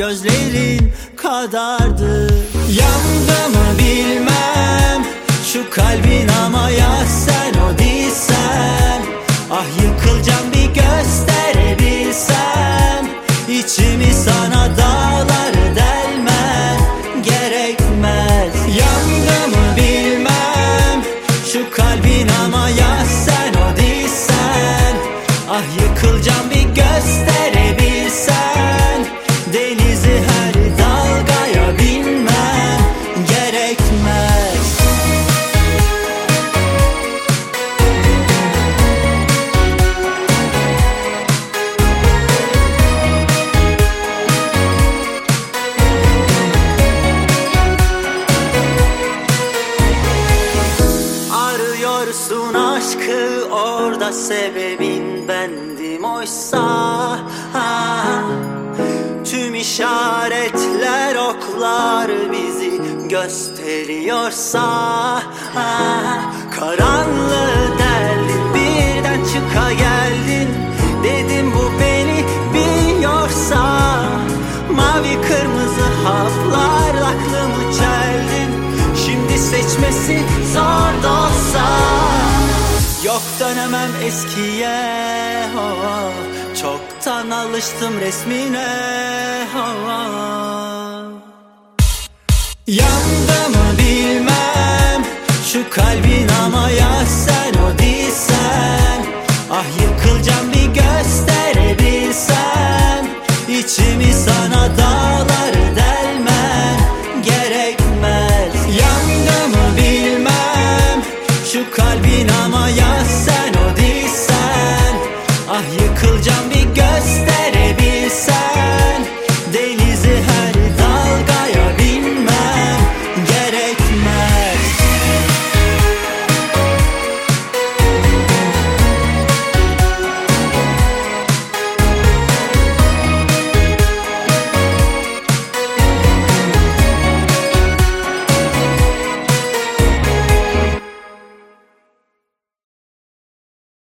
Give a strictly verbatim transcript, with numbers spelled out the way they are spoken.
gözlerin kadardı. Yandı mı bilmem şu kalbin ama ya sen o değilsen. Ah yıkılacağım bir gösterebilsem. İçimi sana dağları delmen gerekmez. Yandı mı bilmem şu kalbin ama ya sen o değilsen. Ah yıkılacağım bir gösterebilsen. Denizi her dalgaya binmem gerekmez. Arıyorsun aşkı, orada sebebin bendim oysa. Ha, tüm işaretler, oklar bizi gösteriyorsa. Ha, karanlığı deldin, birden çıka geldin. Dedim bu beni biliyorsa. Mavi kırmızı haplarla aklımı çeldin. Şimdi seçmesi zor da olsa. Yok dönemem eskiye, oh, çoktan alıştım resmine, oh. Yandı mı bilmem şu kalbin ama ya sen o değilsen. Ah yıkılacağım bir gösterebilsem. İçimi sana da